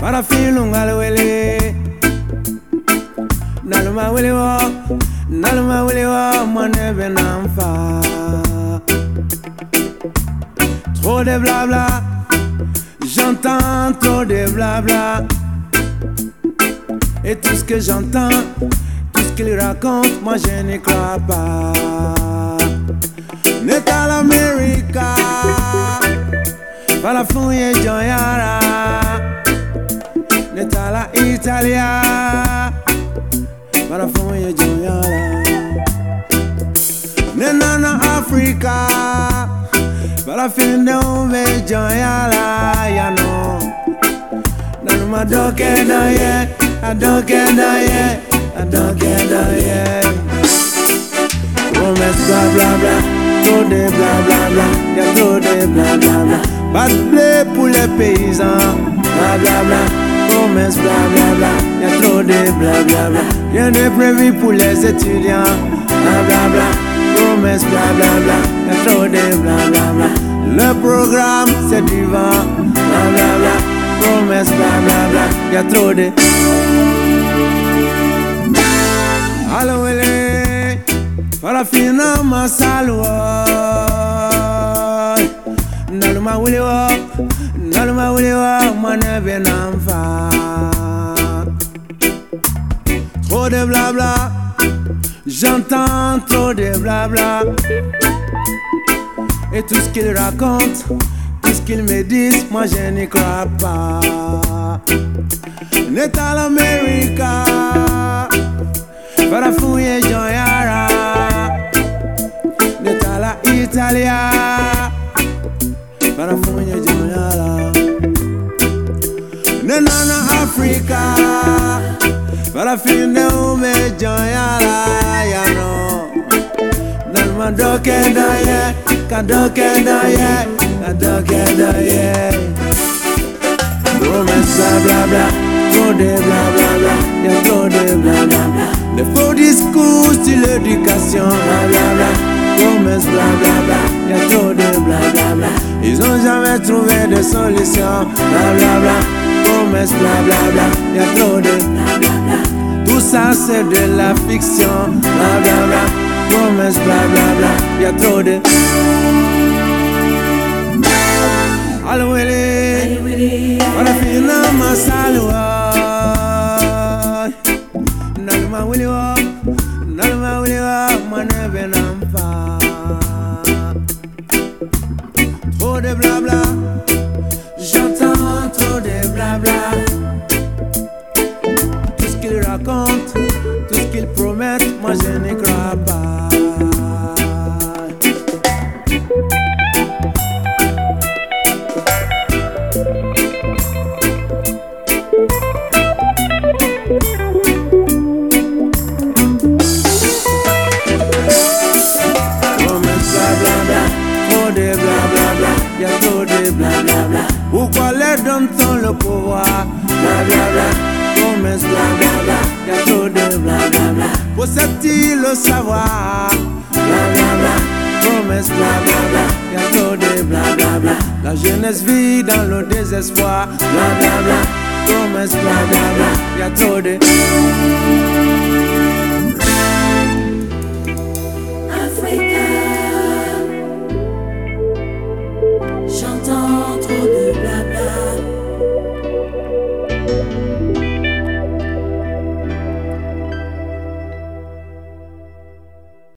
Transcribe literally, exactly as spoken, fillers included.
Para filunga lwele Naluma wele wa Naluma wele wa Mwanebe namfa Trop de blabla J'entends trop de blabla Et tout ce que j'entends Tout ce qu'il raconte Moi je n'y crois pas Neta l'América Para fouille Joyara Neta la Italia Para fouille Joyara Nenana Africa Para fin de uve Joyara Ya no Nanuma doke doye Adoke doye Adoke doye Promesse bla bla bla Trop de bla bla bla Y'a trop de bla bla bla Pas de blé pour les paysans Bla bla bla Promesse bla bla bla Y'a trop de bla bla bla Rien de prévu pour les étudiants Bla bla bla Promesse bla bla bla Y'a trop de bla bla bla Le programme c'est du vent Bla bla bla Promesse bla bla bla Y'a trop de Allo ele Farafina masalwa Naluma wuliwa Naluma wuliwa Mwanebe namfa Trop de blabla J'entends trop de blabla Et tout ce qu'ils racontent Tout ce qu'ils me disent Moi je n'y crois pas Neta l'América Para fouille Joyara Neta la Italia Para fouille Joyara Nenana Africa Para fin de ume Joyara Ya no Nalma doke doye Kadoke doye Kadoke doye Promesse bla bla bla Trop de bla bla bla Y'a trop de bla bla bla Les faux discours sur l'éducation, blablabla, promesses, blablabla, y'a trop de blablabla. Ils ont jamais trouvé de solution, blablabla, promesses, blablabla, y'a trop de blablabla. Tout ça c'est de la fiction, blablabla, promesses, blablabla, y'a trop de. Allo wele, para fina masalwa. Naluma wuliwa, naluma wuliwa, Mwanebe namfa. Trop de blabla, j'entends trop de blabla. Tout ce qu'ils racontent, tout ce qu'ils promettent, moi je n'y crois pas. Y'a trop de blablabla. Pourquoi les donne-t-on le pouvoir? Blablabla, promesse blablabla. Y'a trop de blablabla. Possède-t-il le savoir? Blablabla, promesse blablabla. Y'a trop de blablabla. La jeunesse vit dans le désespoir. Blablabla, promesse blablabla. Y'a trop